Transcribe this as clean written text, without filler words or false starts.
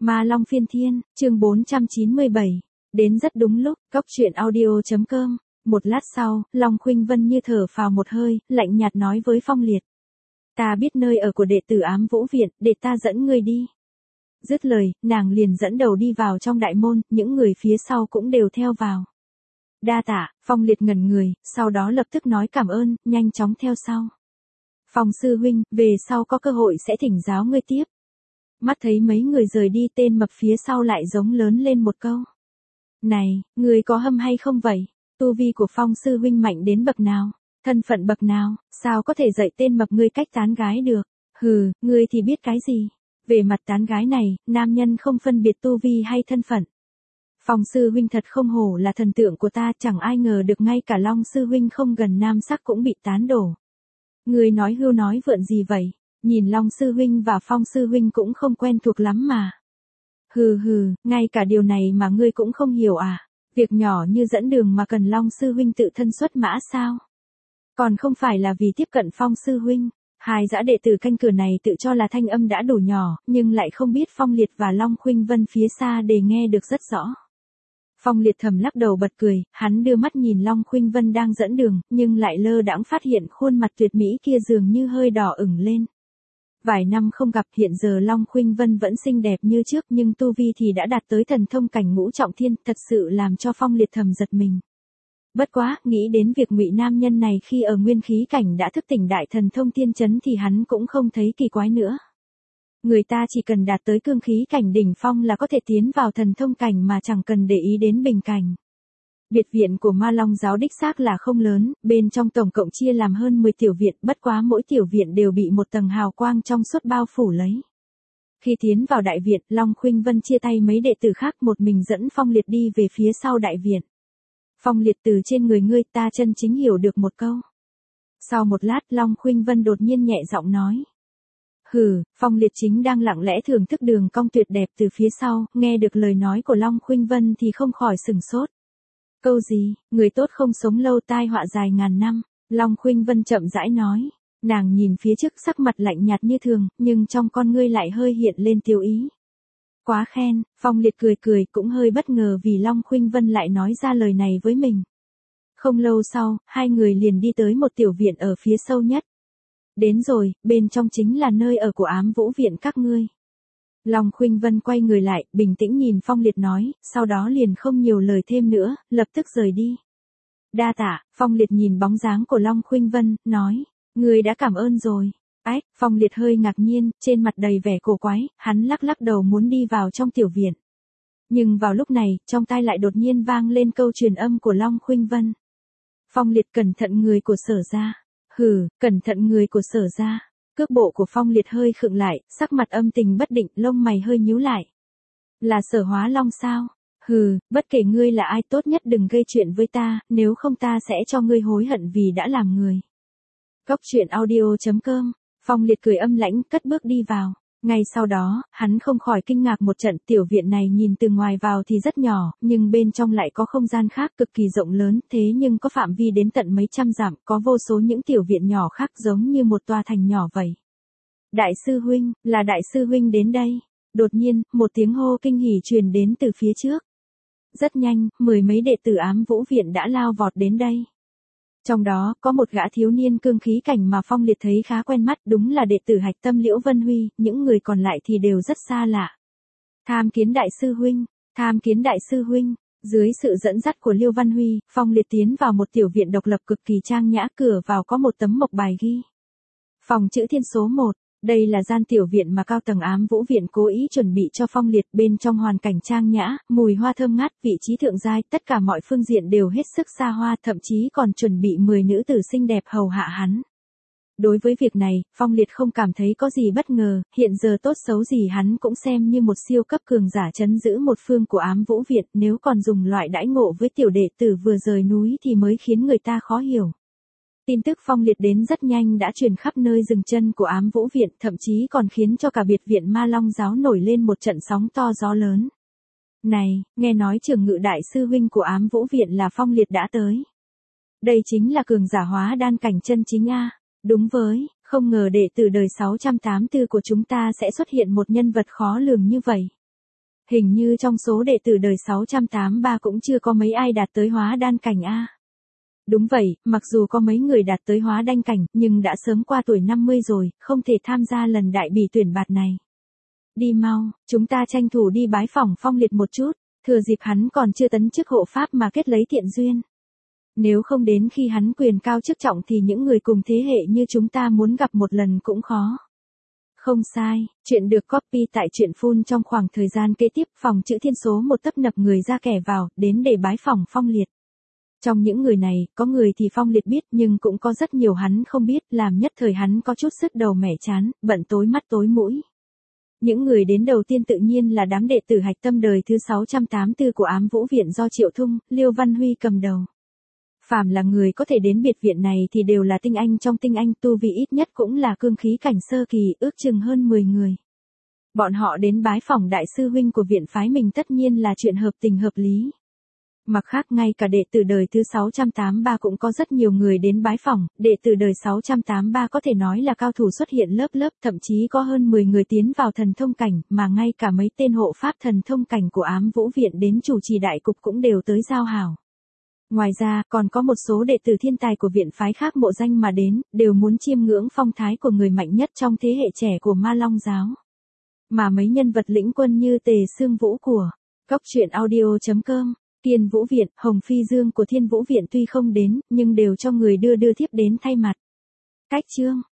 Ma Long Phiên Thiên, chương 497. Đến rất đúng lúc, Cóc Truyện Audio.com. Một lát sau, Long Khuynh Vân như thở phào một hơi, lạnh nhạt nói với Phong Liệt. Ta biết nơi ở của đệ tử Ám Vũ Viện, để ta dẫn ngươi đi. Dứt lời, nàng liền dẫn đầu đi vào trong đại môn, những người phía sau cũng đều theo vào. Đa tạ, Phong Liệt ngẩn người, sau đó lập tức nói cảm ơn, nhanh chóng theo sau. Phong sư huynh, về sau có cơ hội sẽ thỉnh giáo ngươi tiếp. Mắt thấy mấy người rời đi, tên mập phía sau lại giống lớn lên một câu. Này, ngươi có hâm hay không vậy? Tu vi của Phong sư huynh mạnh đến bậc nào? Thân phận bậc nào? Sao có thể dạy tên mập ngươi cách tán gái được? Hừ, ngươi thì biết cái gì? Về mặt tán gái này, nam nhân không phân biệt tu vi hay thân phận. Phong sư huynh thật không hổ là thần tượng của ta, chẳng ai ngờ được ngay cả Long sư huynh không gần nam sắc cũng bị tán đổ. Ngươi nói hưu nói vượn gì vậy? Nhìn Long sư huynh và Phong sư huynh cũng không quen thuộc lắm mà. Hừ, ngay cả điều này mà ngươi cũng không hiểu à? Việc nhỏ như dẫn đường mà cần Long sư huynh tự thân xuất mã sao? Còn không phải là vì tiếp cận Phong sư huynh. Hai dã đệ tử canh cửa này tự cho là thanh âm đã đủ nhỏ, nhưng lại không biết Phong Liệt và Long Khuynh Vân phía xa để nghe được rất rõ. Phong Liệt thầm lắc đầu bật cười, hắn đưa mắt nhìn Long Khuynh Vân đang dẫn đường, nhưng lại lơ đãng phát hiện khuôn mặt tuyệt mỹ kia dường như hơi đỏ ửng lên. Vài năm không gặp, hiện giờ Long Khuynh Vân vẫn xinh đẹp như trước, nhưng tu vi thì đã đạt tới thần thông cảnh ngũ trọng thiên, thật sự làm cho Phong Liệt thầm giật mình. Bất quá, nghĩ đến việc ngụy nam nhân này khi ở nguyên khí cảnh đã thức tỉnh đại thần thông tiên chấn thì hắn cũng không thấy kỳ quái nữa. Người ta chỉ cần đạt tới cương khí cảnh đỉnh phong là có thể tiến vào thần thông cảnh mà chẳng cần để ý đến bình cảnh. Biệt viện của Ma Long giáo đích xác là không lớn, bên trong tổng cộng chia làm hơn 10 tiểu viện, bất quá mỗi tiểu viện đều bị một tầng hào quang trong suốt bao phủ lấy. Khi tiến vào đại viện, Long Khuynh Vân chia tay mấy đệ tử khác, một mình dẫn Phong Liệt đi về phía sau đại viện. Phong Liệt, từ trên người ngươi ta chân chính hiểu được một câu. Sau một lát, Long Khuynh Vân đột nhiên nhẹ giọng nói. Phong Liệt chính đang lặng lẽ thưởng thức đường cong tuyệt đẹp từ phía sau, nghe được lời nói của Long Khuynh Vân thì không khỏi sửng sốt. Câu gì, người tốt không sống lâu tai họa dài ngàn năm, Long Khuynh Vân chậm rãi nói. Nàng nhìn phía trước, sắc mặt lạnh nhạt như thường, nhưng trong con ngươi lại hơi hiện lên tiêu ý. Quá khen, Phong Liệt cười cũng hơi bất ngờ vì Long Khuynh Vân lại nói ra lời này với mình. Không lâu sau, hai người liền đi tới một tiểu viện ở phía sâu nhất. Đến rồi, bên trong chính là nơi ở của Ám Vũ Viện các ngươi. Long Khuynh Vân quay người lại, bình tĩnh nhìn Phong Liệt nói, sau đó liền không nhiều lời thêm nữa, lập tức rời đi. Đa tạ, Phong Liệt nhìn bóng dáng của Long Khuynh Vân, nói, ngươi đã cảm ơn rồi. Ách, Phong Liệt hơi ngạc nhiên, trên mặt đầy vẻ cổ quái, hắn lắc đầu muốn đi vào trong tiểu viện. Nhưng vào lúc này, trong tai lại đột nhiên vang lên câu truyền âm của Long Khuynh Vân. Phong Liệt, cẩn thận người của Sở gia. Cẩn thận người của Sở gia. Cước bộ của Phong Liệt hơi khựng lại, sắc mặt âm tình bất định, lông mày hơi nhíu lại. Là Sở Hóa Long sao? Bất kể ngươi là ai, tốt nhất đừng gây chuyện với ta, nếu không ta sẽ cho ngươi hối hận vì đã làm người. Cóc Truyện Audio.com. Phong Liệt cười âm lãnh, cất bước đi vào. Ngay sau đó, hắn không khỏi kinh ngạc một trận, tiểu viện này nhìn từ ngoài vào thì rất nhỏ, nhưng bên trong lại có không gian khác cực kỳ rộng lớn, thế nhưng có phạm vi đến tận mấy trăm dặm, có vô số những tiểu viện nhỏ khác giống như một tòa thành nhỏ vậy. Đại sư huynh, là đại sư huynh đến đây. Đột nhiên, một tiếng hô kinh hỉ truyền đến từ phía trước. Rất nhanh, mười mấy đệ tử Ám Vũ Viện đã lao vọt đến đây. Trong đó, có một gã thiếu niên cương khí cảnh mà Phong Liệt thấy khá quen mắt, đúng là đệ tử Hạch Tâm Liễu Vân Huy, những người còn lại thì đều rất xa lạ. Tham kiến đại sư huynh, tham kiến đại sư huynh. Dưới sự dẫn dắt của Liễu Văn Huy, Phong Liệt tiến vào một tiểu viện độc lập cực kỳ trang nhã, cửa vào có một tấm mộc bài ghi. Phòng chữ thiên số 1. Đây là gian tiểu viện mà cao tầng Ám Vũ Viện cố ý chuẩn bị cho Phong Liệt, bên trong hoàn cảnh trang nhã, mùi hoa thơm ngát, vị trí thượng giai, tất cả mọi phương diện đều hết sức xa hoa, thậm chí còn chuẩn bị 10 nữ tử xinh đẹp hầu hạ hắn. Đối với việc này, Phong Liệt không cảm thấy có gì bất ngờ, hiện giờ tốt xấu gì hắn cũng xem như một siêu cấp cường giả trấn giữ một phương của Ám Vũ Viện, nếu còn dùng loại đãi ngộ với tiểu đệ tử vừa rời núi thì mới khiến người ta khó hiểu. Tin tức Phong Liệt đến rất nhanh đã truyền khắp nơi dừng chân của Ám Vũ Viện, thậm chí còn khiến cho cả biệt viện Ma Long giáo nổi lên một trận sóng to gió lớn. Này, nghe nói trưởng ngự đại sư huynh của Ám Vũ Viện là Phong Liệt đã tới. Đây chính là cường giả hóa đan cảnh chân chính a. Đúng với, không ngờ đệ tử đời 684 của chúng ta sẽ xuất hiện một nhân vật khó lường như vậy. Hình như trong số đệ tử đời 683 cũng chưa có mấy ai đạt tới hóa đan cảnh a. Đúng vậy, mặc dù có mấy người đạt tới hóa đan cảnh, nhưng đã sớm qua tuổi 50 rồi, không thể tham gia lần đại bỉ tuyển bạt này. Đi mau, chúng ta tranh thủ đi bái phỏng Phong Liệt một chút, thừa dịp hắn còn chưa tấn chức hộ pháp mà kết lấy thiện duyên. Nếu không đến khi hắn quyền cao chức trọng thì những người cùng thế hệ như chúng ta muốn gặp một lần cũng khó. Không sai, chuyện được copy tại truyện phun trong khoảng thời gian kế tiếp, phòng chữ thiên số một tấp nập người ra kẻ vào, đến để bái phỏng Phong Liệt. Trong những người này, có người thì Phong Liệt biết nhưng cũng có rất nhiều hắn không biết, làm nhất thời hắn có chút sức đầu mẻ chán, bận tối mắt tối mũi. Những người đến đầu tiên tự nhiên là đám đệ tử hạch tâm đời thứ 684 của Ám Vũ Viện do Triệu Thung, Liêu Văn Huy cầm đầu. Phàm là người có thể đến biệt viện này thì đều là tinh anh trong tinh anh, tu vi ít nhất cũng là cương khí cảnh sơ kỳ, ước chừng hơn 10 người. Bọn họ đến bái phỏng đại sư huynh của viện phái mình tất nhiên là chuyện hợp tình hợp lý. Mặt khác ngay cả đệ tử đời thứ 683 cũng có rất nhiều người đến bái phỏng, đệ tử đời 683 có thể nói là cao thủ xuất hiện lớp lớp, thậm chí có hơn 10 người tiến vào thần thông cảnh, mà ngay cả mấy tên hộ pháp thần thông cảnh của Ám Vũ Viện đến chủ trì đại cục cũng đều tới giao hảo. Ngoài ra, còn có một số đệ tử thiên tài của viện phái khác mộ danh mà đến, đều muốn chiêm ngưỡng phong thái của người mạnh nhất trong thế hệ trẻ của Ma Long giáo. Mà mấy nhân vật lĩnh quân như Tề Sương Vũ của Cóc Truyện Audio.com, Thiên Vũ Viện, Hồng Phi Dương của Thiên Vũ Viện tuy không đến, nhưng đều cho người đưa thiếp đến thay mặt. Cách chương